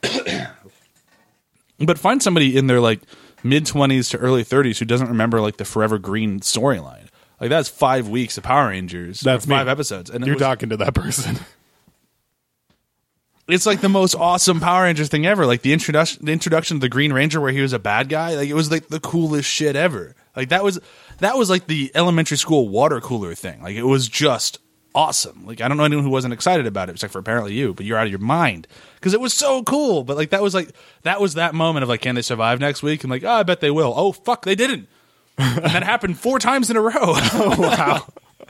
but find somebody in their, like, mid-20s to early 30s who doesn't remember, like, the Forever Green storyline. Like, that's 5 weeks of Power Rangers.
That's
5 episodes. And
you're talking to that person.
It's like the most awesome Power Rangers thing ever. Like, the introduction to the Green Ranger where he was a bad guy. Like, it was, like, the coolest shit ever. Like, that was like the elementary school water cooler thing. Like, it was just awesome. Like, I don't know anyone who wasn't excited about it, except for apparently you, but you're out of your mind. Because it was so cool. But, like, that was that moment of, like, can they survive next week? And, like, oh, I bet they will. Oh, fuck, they didn't. And that happened 4 times in a row.
Oh, wow.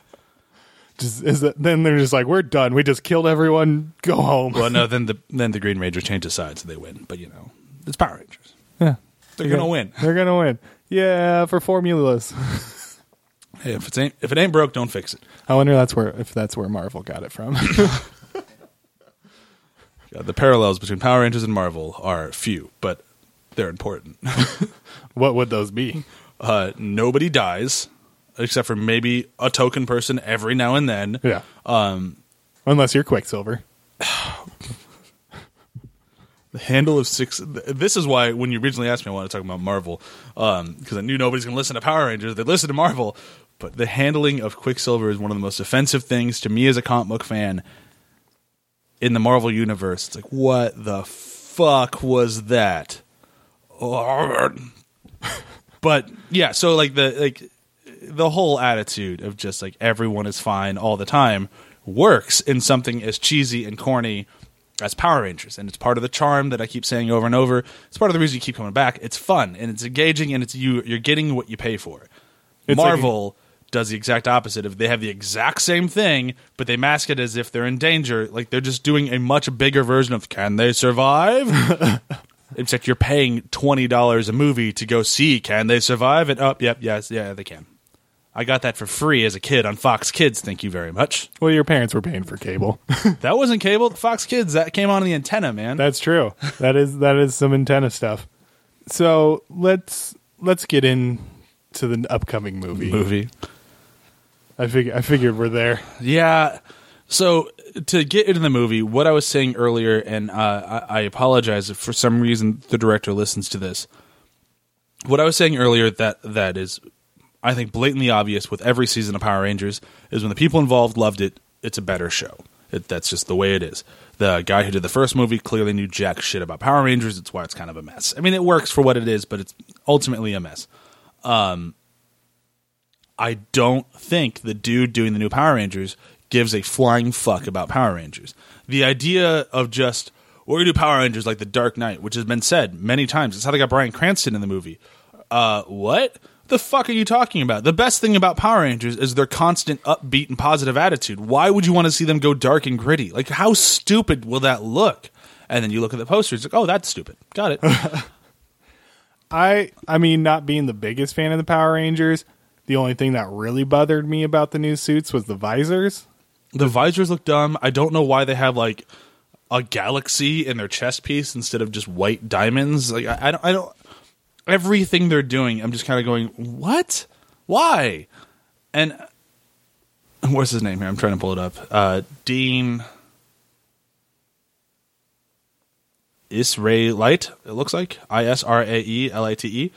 Then they're just like, we're done. We just killed everyone. Go home.
Well, no, then the Green Ranger changes sides, so they win. But, you know, it's Power Rangers.
Yeah.
They're going to win.
They're going to win. Yeah, for formulas.
Hey, if it ain't broke, don't fix it.
I wonder if that's where Marvel got it from.
Yeah, the parallels between Power Rangers and Marvel are few, but they're important.
What would those be?
Nobody dies, except for maybe a token person every now and then.
Yeah. Unless you're Quicksilver.
The handle of 6. This is why when you originally asked me, I wanted to talk about Marvel, because I knew nobody's going to listen to Power Rangers. They listen to Marvel. But the handling of Quicksilver is one of the most offensive things to me as a comic book fan in the Marvel universe. It's like, what the fuck was that? But yeah, so like the whole attitude of just like everyone is fine all the time works in something as cheesy and corny as Power Rangers, and it's part of the charm that I keep saying over and over. It's part of the reason you keep coming back. It's fun and it's engaging, and you're getting what you pay for.
It's
Marvel does the exact opposite. They have the exact same thing, but they mask it as if they're in danger. Like they're just doing a much bigger version of Can They Survive? Except you're paying $20 a movie to go see Can They Survive? And yeah, they can. I got that for free as a kid on Fox Kids. Thank you very much.
Well, your parents were paying for cable.
That wasn't cable. Fox Kids, that came on the antenna, man.
That's true. That is some antenna stuff. So let's get into the upcoming movie. I figured we're there.
Yeah. So to get into the movie, what I was saying earlier, and I apologize if for some reason the director listens to this. What I was saying earlier that is, I think, blatantly obvious with every season of Power Rangers is when the people involved loved it, it's a better show. That's just the way it is. The guy who did the first movie clearly knew jack shit about Power Rangers. It's why it's kind of a mess. I mean, it works for what it is, but it's ultimately a mess. I don't think the dude doing the new Power Rangers gives a flying fuck about Power Rangers. The idea of just, we're going to do Power Rangers like The Dark Knight, which has been said many times. It's how they got Bryan Cranston in the movie. What? The fuck are you talking about? The best thing about Power Rangers is their constant upbeat and positive attitude. Why would you want to see them go dark and gritty? Like, how stupid will that look? And then you look at the posters, like, oh, that's stupid. Got it.
I mean, not being the biggest fan of the Power Rangers, the only thing that really bothered me about the new suits was the visors.
The visors look dumb. I don't know why they have, like, a galaxy in their chest piece instead of just white diamonds. Like, I don't everything they're doing, I'm just kind of going, what? Why? And what's his name here? I'm trying to pull it up. Dean Israelite, it looks like. Israelite.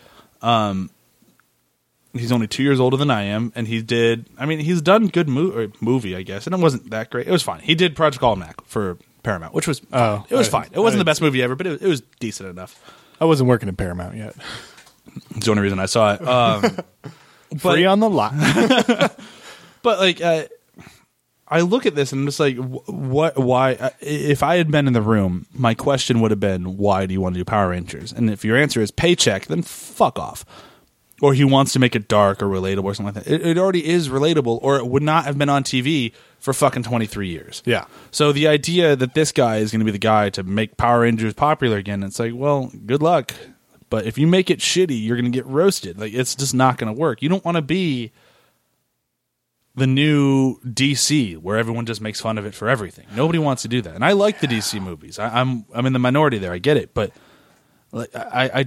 He's only 2 years older than I am, and he's done good movie, I guess, and it wasn't that great. It was fine. He did Project Almanac for Paramount, which was fine. It was fine. It wasn't the best movie ever, but it was decent enough.
I wasn't working at Paramount yet.
It's the only reason I saw it.
Free on the lot.
But like, I look at this and I'm just like, what? Why? If I had been in the room, my question would have been, why do you want to do Power Rangers? And if your answer is paycheck, then fuck off. Or he wants to make it dark or relatable or something like that. It already is relatable, or it would not have been on TV for fucking 23 years.
Yeah.
So the idea that this guy is going to be the guy to make Power Rangers popular again, it's like, well, good luck. But if you make it shitty, you're going to get roasted. Like, it's just not going to work. You don't want to be the new DC where everyone just makes fun of it for everything. Nobody wants to do that. And I like the DC movies. I'm in the minority there. I get it. But I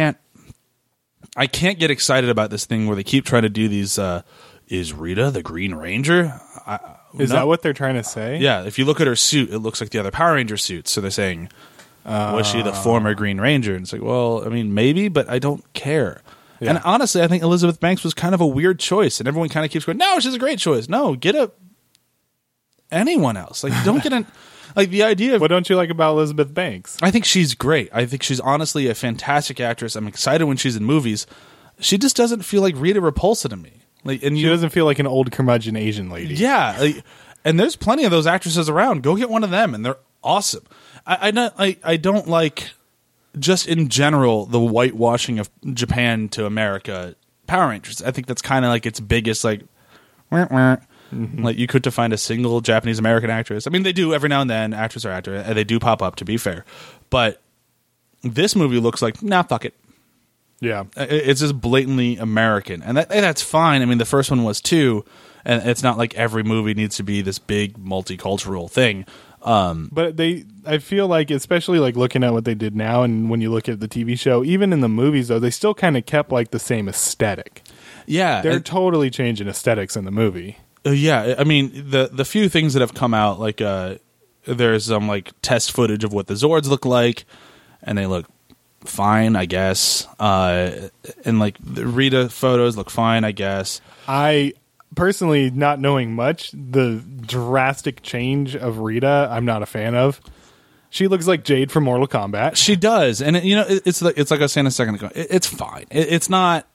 can't get excited about this thing where they keep trying to do these. Is Rita the Green Ranger?
Is that what they're trying to say?
Yeah. If you look at her suit, it looks like the other Power Ranger suits. So they're saying, was she the former Green Ranger? And it's like, well, I mean, maybe, but I don't care. Yeah. And honestly, I think Elizabeth Banks was kind of a weird choice. And everyone kind of keeps going, no, she's a great choice. No, get anyone else. Like, don't get like the idea of.
What don't you like about Elizabeth Banks?
I think she's great. I think she's honestly a fantastic actress. I'm excited when she's in movies. She just doesn't feel like Rita Repulsa to me. Like, and
she doesn't feel like an old curmudgeon Asian lady.
Yeah, like, and there's plenty of those actresses around. Go get one of them, and they're awesome. I don't like, just in general, the whitewashing of Japan to America Power Rangers. I think that's kind of like its biggest, like, mm-hmm. Like, you could find a single Japanese American actress. I mean, they do every now and then, actress or actor, and they do pop up, to be fair. But this movie looks like, nah, fuck it.
Yeah.
It's just blatantly American. And that's fine. I mean, the first one was too, and it's not like every movie needs to be this big multicultural thing.
But I feel like, especially like looking at what they did now, and when you look at the TV show, even in the movies though, they still kind of kept like the same aesthetic.
Yeah.
They're totally changing aesthetics in the movie.
Yeah. I mean, the few things that have come out, like, there's some like test footage of what the Zords look like, and they look fine, I guess. And like the Rita photos look fine, I guess.
I personally, not knowing much, the drastic change of Rita, I'm not a fan of. She looks like Jade from Mortal Kombat.
She does, and it's like I was saying a second ago. It's fine. It's not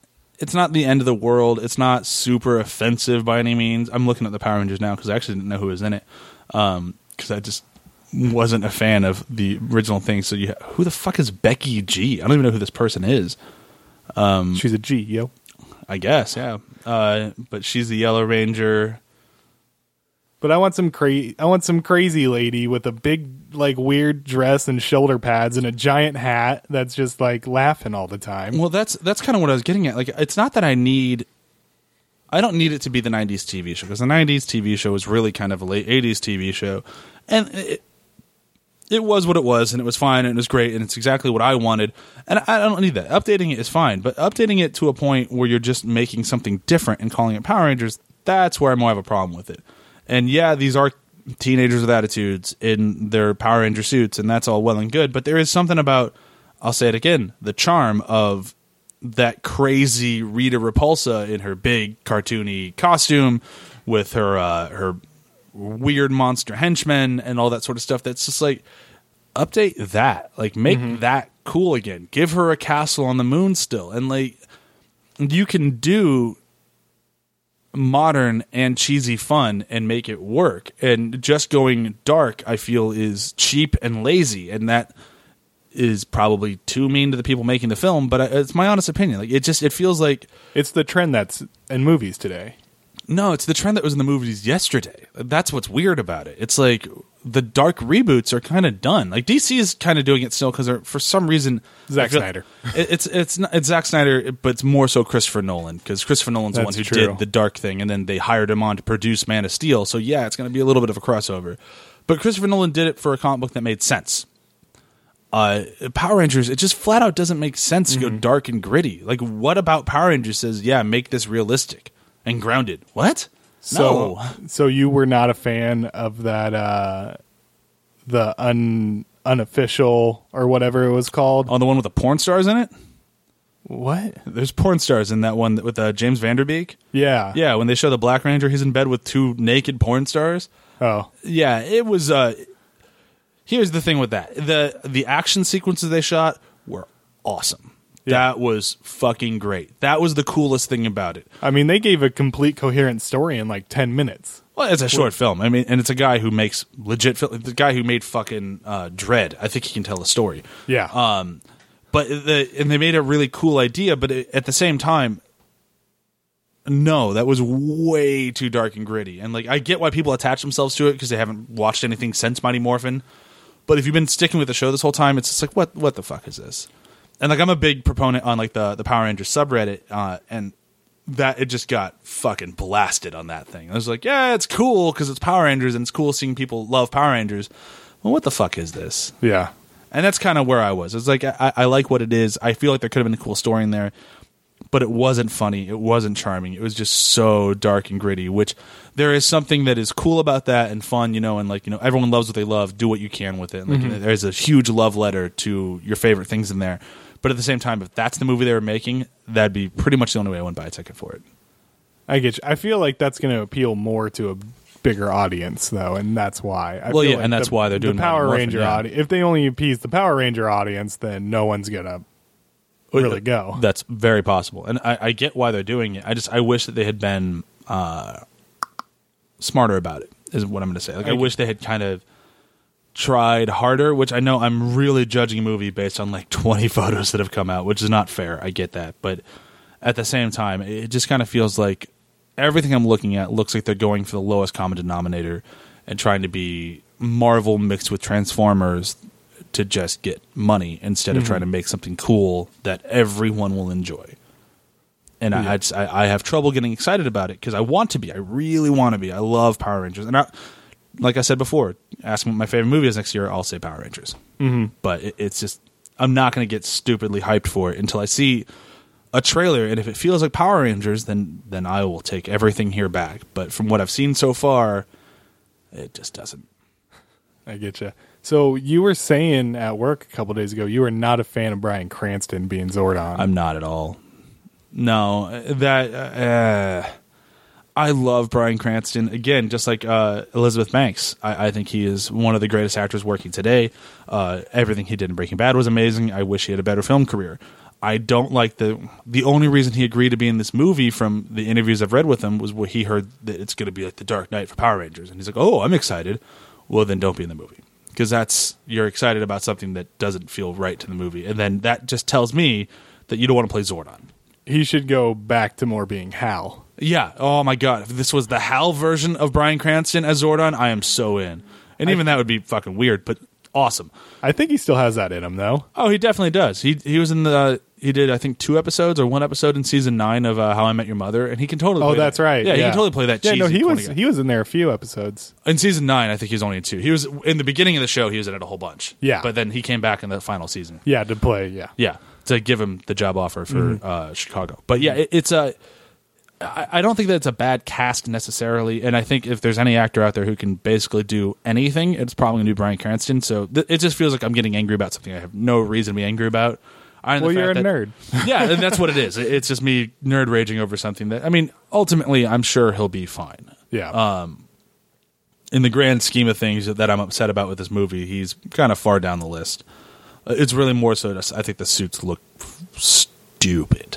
it's not the end of the world. It's not super offensive by any means. I'm looking at the Power Rangers now because I actually didn't know who was in it because I just wasn't a fan of the original thing. So who the fuck is Becky G? I don't even know who this person is.
She's a G, yo.
I guess, yeah. But she's the Yellow Ranger.
But I want some crazy lady with a big, like, weird dress and shoulder pads and a giant hat that's just like laughing all the time.
Well, that's kind of what I was getting at. Like, it's not that I don't need it to be the 90s TV show, because the 90s TV show was really kind of a late 80s TV show, and it was what it was, and it was fine, and it was great, and it's exactly what I wanted, and I don't need that. Updating it is fine, but updating it to a point where you're just making something different and calling it Power Rangers, that's where I more have a problem with it. And yeah, these are teenagers with attitudes in their Power Ranger suits, and that's all well and good, but there is something about, I'll say it again, the charm of that crazy Rita Repulsa in her big cartoony costume with her weird monster henchmen and all that sort of stuff. That's just like, update that. Like, make that cool again. Give her a castle on the moon still. And like, you can do modern and cheesy fun and make it work. And just going dark, I feel, is cheap and lazy, and that is probably too mean to the people making the film, but it's my honest opinion. Like, it feels like
it's the trend that's in movies today.
No, it's the trend that was in the movies yesterday. That's what's weird about it. It's like the dark reboots are kind of done. Like, DC is kind of doing it still because for some reason
Zack Snyder.
It's Zack Snyder, but it's more so Christopher Nolan, because Christopher Nolan's the one who did the dark thing, and then they hired him on to produce Man of Steel. So yeah, it's going to be a little bit of a crossover. But Christopher Nolan did it for a comic book that made sense. Power Rangers, it just flat out doesn't make sense to go dark and gritty. Like, what about Power Rangers says, yeah, make this realistic and grounded? What? No.
So you were not a fan of that, the unofficial or whatever it was called?
Oh, the one with the porn stars in it?
What?
There's porn stars in that one with James Vanderbeek.
Yeah.
Yeah, when they show the Black Ranger, he's in bed with two naked porn stars.
Oh.
Yeah, it was... Here's the thing with that. The action sequences they shot were awesome. Yeah. That was fucking great. That was the coolest thing about it.
I mean, they gave a complete coherent story in like 10 minutes.
Well, it's a short film. I mean, and it's a guy who makes legit film. The guy who made fucking Dredd. I think he can tell a story.
Yeah.
But they made a really cool idea, but at the same time, no, that was way too dark and gritty. And like, I get why people attach themselves to it because they haven't watched anything since Mighty Morphin. But if you've been sticking with the show this whole time, it's just like, what the fuck is this? And like, I'm a big proponent on like the Power Rangers subreddit, and that it just got fucking blasted on that thing. I was like, yeah, it's cool because it's Power Rangers, and it's cool seeing people love Power Rangers. Well, what the fuck is this?
Yeah.
And that's kind of where I was. It's like, I like what it is. I feel like there could have been a cool story in there, but it wasn't funny. It wasn't charming. It was just so dark and gritty, which there is something that is cool about that and fun, and like, everyone loves what they love. Do what you can with it. And like, there's a huge love letter to your favorite things in there. But at the same time, if that's the movie they were making, that'd be pretty much the only way I wouldn't buy a ticket for it.
I get you. I feel like that's going to appeal more to a bigger audience, though, and that's why.
And that's why they're doing
the Power Ranger audience. If they only appease the Power Ranger audience, then no one's going to really go.
That's very possible, and I get why they're doing it. I wish that they had been smarter about it. Is what I'm going to say. Like, I wish they had kind of tried harder. Which I know I'm really judging a movie based on like 20 photos that have come out, which is not fair. I get that, but at the same time, it just kind of feels like everything I'm looking at looks like they're going for the lowest common denominator and trying to be Marvel mixed with Transformers to just get money instead of trying to make something cool that everyone will enjoy. And I have trouble getting excited about it because I want to be. I really want to be. I love Power Rangers. And like I said before, ask me what my favorite movie is next year, I'll say Power Rangers. But it's just, I'm not going to get stupidly hyped for it until I see a trailer. And if it feels like Power Rangers, then I will take everything here back. But from what I've seen so far, it just doesn't.
I get you. So you were saying at work a couple days ago you were not a fan of Bryan Cranston being Zordon.
I'm not at all. No, that I love Bryan Cranston. Again, just like Elizabeth Banks, I think he is one of the greatest actors working today. Everything he did in Breaking Bad was amazing. I wish he had a better film career. I don't like the only reason he agreed to be in this movie from the interviews I've read with him was what he heard that it's going to be like the Dark Knight for Power Rangers. And he's like, oh, I'm excited. Well, then don't be in the movie. Because you're excited about something that doesn't feel right to the movie. And then that just tells me that you don't want to play Zordon.
He should go back to more being Hal.
Yeah. Oh, my God. If this was the Hal version of Bryan Cranston as Zordon, I am so in. And even that would be fucking weird, but awesome.
I think he still has that in him, though.
Oh, he definitely does. He was in he did, I think, 2 episodes or 1 episode in season 9 of How I Met Your Mother, and he can totally play
that's
that.
right.
Yeah, he can totally play that cheesy.
Yeah, no,
guy.
he was in there a few episodes.
In season 9, I think he was only in 2. He was in the beginning of the show, he was in it a whole bunch.
Yeah.
But then he came back in the final season.
Yeah, to play, yeah.
Yeah, to give him the job offer for Chicago. But yeah, it's a... I don't think that it's a bad cast necessarily, and I think if there's any actor out there who can basically do anything, it's probably going to be Bryan Cranston. So it just feels like I'm getting angry about something I have no reason to be angry about.
Well, you're a nerd.
Yeah, and that's what it is. It's just me nerd raging over something that, I mean, ultimately, I'm sure he'll be fine.
Yeah.
In the grand scheme of things that I'm upset about with this movie, he's kind of far down the list. It's really more so I think the suits look stupid.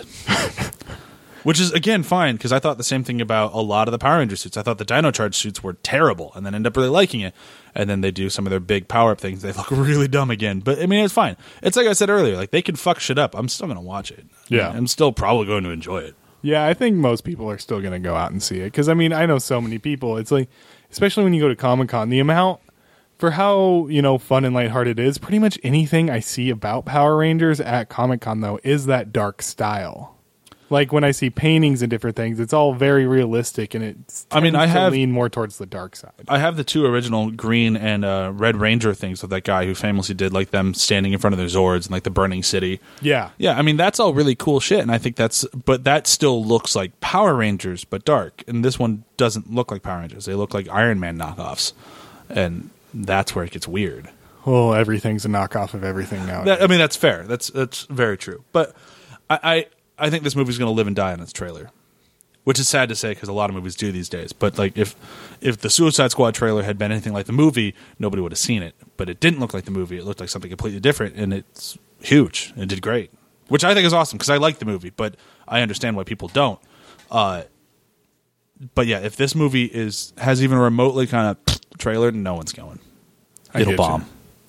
Which is, again, fine, because I thought the same thing about a lot of the Power Ranger suits. I thought the Dino Charge suits were terrible, and then end up really liking it. And then they do some of their big power-up things. They look really dumb again. But, I mean, it's fine. It's like I said earlier. Like, they can fuck shit up. I'm still going to watch it.
Yeah.
I'm still probably going to enjoy it.
Yeah, I think most people are still going to go out and see it. Because, I mean, I know so many people. It's like, especially when you go to Comic-Con, the amount, for how, fun and lighthearted it is, pretty much anything I see about Power Rangers at Comic-Con, though, is that dark style. Like when I see paintings and different things, it's all very realistic, and it's I lean more towards the dark side.
I have the 2 original Green and Red Ranger things with that guy who famously did like them standing in front of their Zords and like the burning city.
Yeah,
I mean that's all really cool shit, and I think but that still looks like Power Rangers but dark, and this one doesn't look like Power Rangers. They look like Iron Man knockoffs, and that's where it gets weird.
Well, everything's a knockoff of everything now.
I mean that's fair. That's very true, but I think this movie's going to live and die on its trailer, which is sad to say because a lot of movies do these days. But like if the Suicide Squad trailer had been anything like the movie, nobody would have seen it. But it didn't look like the movie. It looked like something completely different, and it's huge. It did great, which I think is awesome because I like the movie, but I understand why people don't. But yeah, if this movie has even a remotely kind of trailer, no one's going. It'll bomb.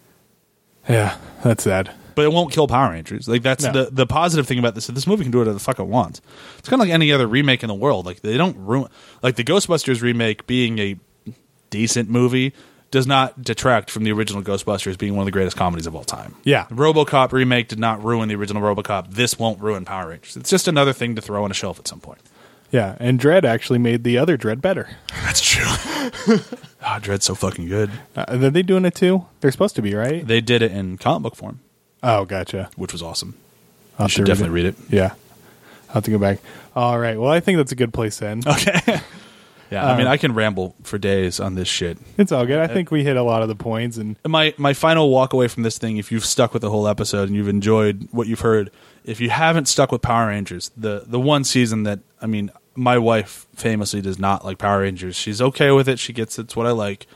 Yeah, that's sad.
But it won't kill Power Rangers. Like that's the positive thing about this. This movie can do whatever the fuck it wants. It's kind of like any other remake in the world. Like they don't ruin. Like the Ghostbusters remake being a decent movie does not detract from the original Ghostbusters being one of the greatest comedies of all time.
Yeah,
the RoboCop remake did not ruin the original RoboCop. This won't ruin Power Rangers. It's just another thing to throw on a shelf at some point.
Yeah, and Dredd actually made the other Dredd better.
That's true. Dredd's so fucking good.
Are they doing it too? They're supposed to be, right?
They did it in comic book form.
Oh, gotcha.
Which was awesome.
You
should definitely read it.
Yeah. I'll have to go back. All right. Well, I think that's a good place to end.
Okay. Yeah, I mean, I can ramble for days on this shit.
It's all good. I think we hit a lot of the points. And
my final walk away from this thing, if you've stuck with the whole episode and you've enjoyed what you've heard, if you haven't stuck with Power Rangers, the one season that, I mean, my wife famously does not like Power Rangers. She's okay with it. She gets it's what I like.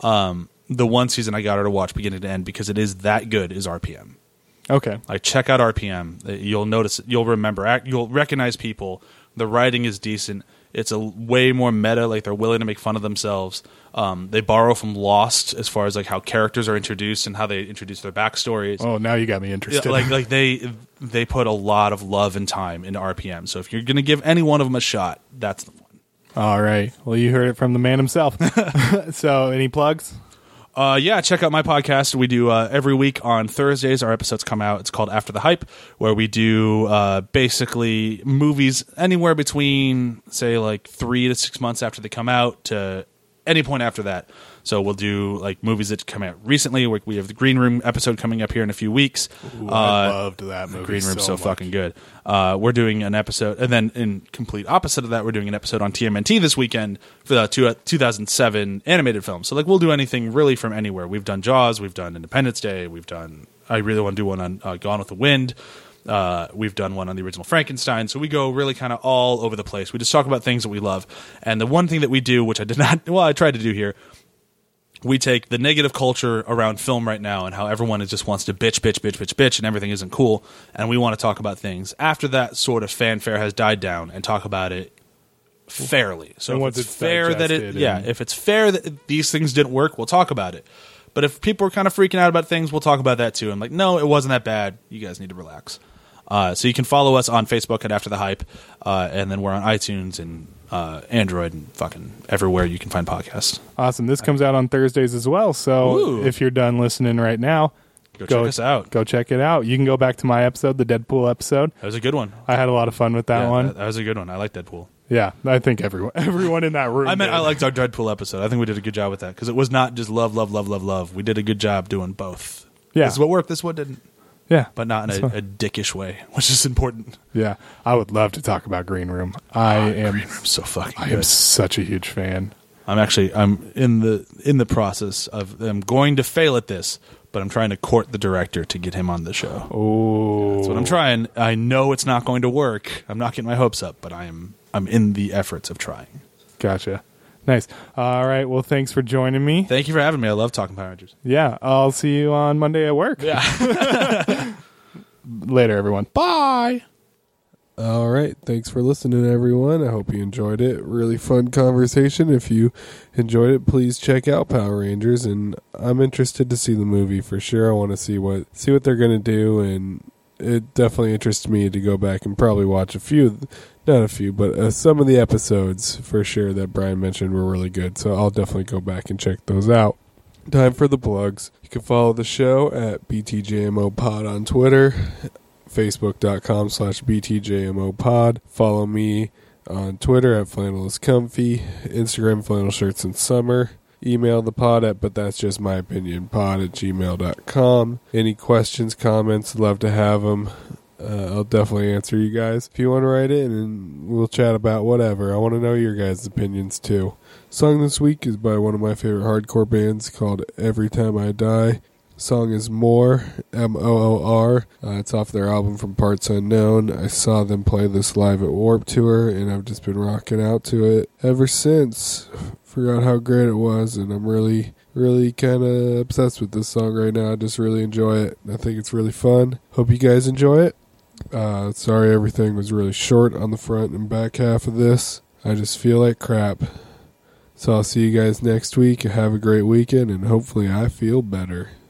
The one season I got her to watch beginning to end because it is that good is RPM.
Okay.
Like check out RPM. You'll notice. You'll remember. You'll recognize people. The writing is decent. It's a way more meta. Like they're willing to make fun of themselves. They borrow from Lost as far as like how characters are introduced and how they introduce their backstories.
Oh, now you got me interested.
Yeah, like they put a lot of love and time into RPM. So if you're going to give any one of them a shot, that's the one.
All right. Well, you heard it from the man himself. So, any plugs?
Yeah, check out my podcast. We do every week on Thursdays. Our episodes come out. It's called After the Hype, where we do basically movies anywhere between, say, like 3 to 6 months after they come out to any point after that. So we'll do like movies that come out recently. We have the Green Room episode coming up here in a few weeks.
Ooh, I loved that movie.
Green Room's so
much.
Fucking good. We're doing an episode, and then in complete opposite of that, we're doing an episode on TMNT this weekend for the 2007 animated film. So like we'll do anything really from anywhere. We've done Jaws, we've done Independence Day, we've done. I really want to do one on Gone with the Wind. We've done one on the original Frankenstein. So we go really kind of all over the place. We just talk about things that we love. And the one thing that we do, which I tried to do here, we take the negative culture around film right now and how everyone just wants to bitch, and everything isn't cool, and we want to talk about things after that sort of fanfare has died down and talk about it fairly. So if it's fair that if it's fair that these things didn't work, we'll talk about it. But if people are kind of freaking out about things, we'll talk about that too. I'm like, no, it wasn't that bad. You guys need to relax. So you can follow us on Facebook at After the Hype, and then we're on iTunes and Android and fucking everywhere you can find podcasts.
Awesome. This comes out on Thursdays as well. So if you're done listening right now,
go check us out.
Go check it out. You can go back to my episode, the Deadpool episode.
That was a good one.
I had a lot of fun with that one.
That was a good one. I like Deadpool.
Yeah, I think everyone in that room.
I liked our Deadpool episode. I think we did a good job with that because it was not just love. We did a good job doing both.
Yeah.
This is what worked. This is what didn't.
Yeah.
But not in a dickish way, which is important.
Yeah. I would love to talk about Green Room. Green Room's
so fucking good.
I am such a huge fan.
I'm in the process of I'm going to fail at this, but I'm trying to court the director to get him on the show.
Oh.
That's what I'm trying. I know it's not going to work. I'm not getting my hopes up, but I'm in the efforts of trying.
Gotcha. Nice. All right. Well, thanks for joining me.
Thank you for having me. I love talking Power Rangers.
Yeah. I'll see you on Monday at work.
Yeah.
Later, everyone.
Bye.
All right. Thanks for listening, everyone. I hope you enjoyed it. Really fun conversation. If you enjoyed it, please check out Power Rangers. And I'm interested to see the movie for sure. I want to see what they're going to do. And it definitely interests me to go back and probably watch some of the episodes for sure that Brian mentioned were really good. So I'll definitely go back and check those out. Time for the plugs. You can follow the show at BTJMOpod on Twitter, Facebook.com/BTJMOpod. Follow me on Twitter at Flannel is Comfy, Instagram Flannel Shirts in Summer. Email the pod at butthat'sjustmyopinionpod@gmail.com. Any questions, comments, love to have them. I'll definitely answer you guys. If you want to write in, and we'll chat about whatever. I want to know your guys' opinions too. Song this week is by one of my favorite hardcore bands called Every Time I Die. Song is More, M-O-O-R. It's off their album From Parts Unknown. I saw them play this live at Warped Tour, and I've just been rocking out to it ever since. Forgot how great it was, and I'm really kind of obsessed with this song right now. I just really enjoy it. I think it's really fun. Hope you guys enjoy it. Sorry everything was really short on the front and back half of this. I just feel like crap. So I'll see you guys next week. Have a great weekend, and hopefully I feel better.